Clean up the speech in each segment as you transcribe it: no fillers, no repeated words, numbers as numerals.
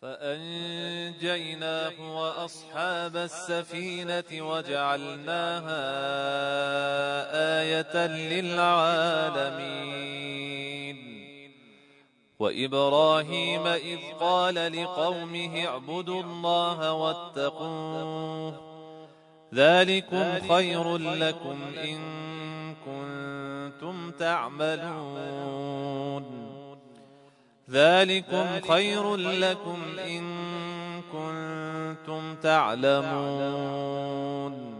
فأنجيناه وأصحاب السفينة وجعلناها آية للعالمين. وإبراهيم إذ قال لقومه اعبدوا الله واتقوه ذلكم خير لكم إن كنتم تعملون. ذلكم خير لكم إن كنتم تعلمون.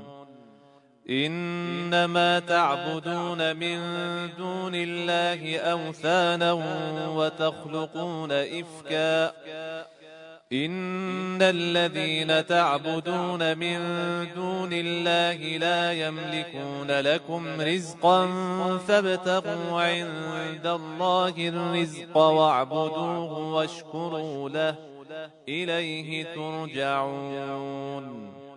إنما تعبدون من دون الله أوثانا وتخلقون إفكا إن الذين تعبدون من دون الله لا يملكون لكم رزقا فابتغوا عند الله الرزق واعبدوه واشكروا له إليه ترجعون.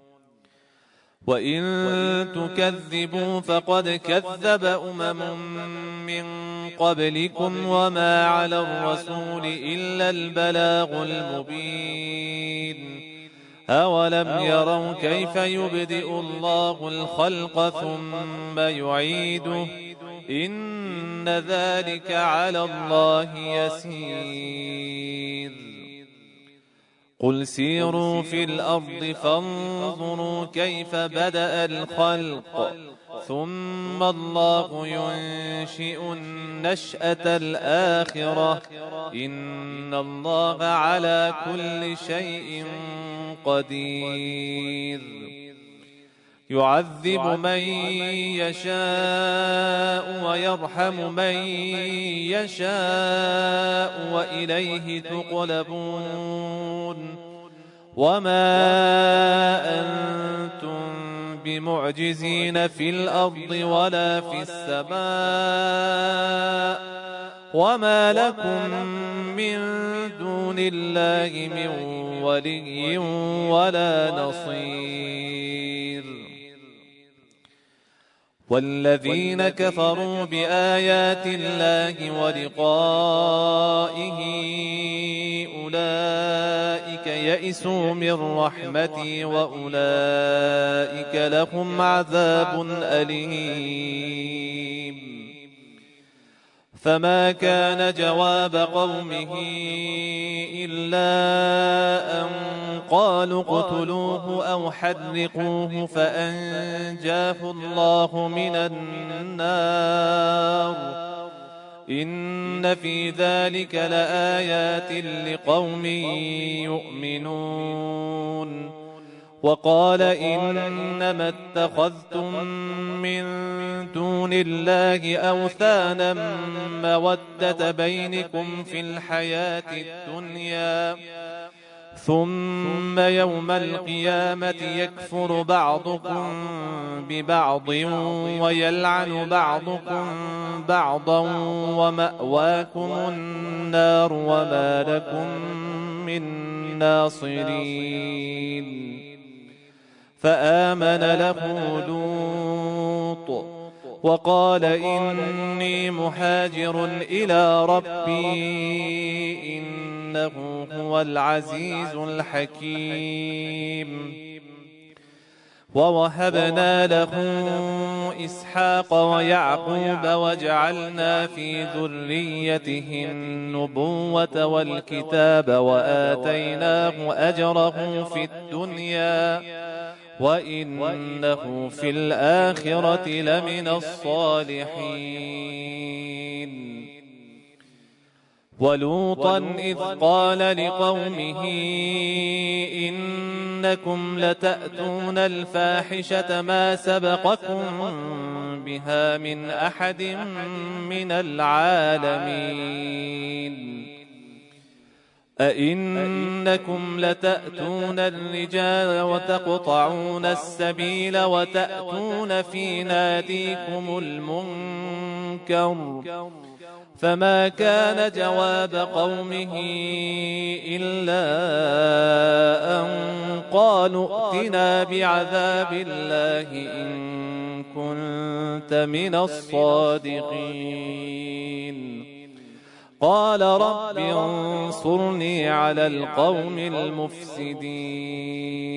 وإن تكذبوا فقد كذب من قبلكم وما على الرسول إلا البلاغ المبين. أولم يروا كيف يبدئ الله الخلق ثم يعيده إن ذلك على الله يسير. قل سيروا في الأرض فانظروا كيف بدأ الخلق ثم الله ينشئ النشأة الآخرة إن الله على كل شيء قدير. يعذب من يشاء ويرحم من يشاء وإليه تقلبون. وما أنتم بمعجزين في الأرض ولا في السماء وما لكم من دون الله من ولي ولا نصير. والذين كفروا بآيات الله ولقائه أولئك يئسوا من رحمتي وأولئك لهم عذاب أليم. فما كان جواب قومه إلا أن قالوا اقتلوه أو حرقوه فأنجاه الله من النار إن في ذلك لآيات لقوم يؤمنون. وقال إنما اتخذتم من دون الله أوثانا مودة بينكم في الحياة الدنيا ثم يوم القيامة يكفر بعضكم ببعض ويلعن بعضكم بعضا ومأواكم النار وما لكم من ناصرين. فآمن له لوط وقال إني مهاجر إلى ربي إنه هو العزيز الحكيم. ووهبنا له إسحاق ويعقوب وجعلنا في ذريته النبوة والكتاب وآتيناه أجره في الدنيا وإنه في الآخرة لمن الصالحين. ولوطا إذ قال لقومه إنكم لتأتون الفاحشة ما سبقكم بها من أحد من العالمين. أئنكم لتأتون الرجال وتقطعون السبيل وتأتون في ناديكم المنكر فما كان جواب قومه إلا أن قالوا ائتنا بعذاب الله إن كنت من الصادقين. قال رب انصرني على القوم المفسدين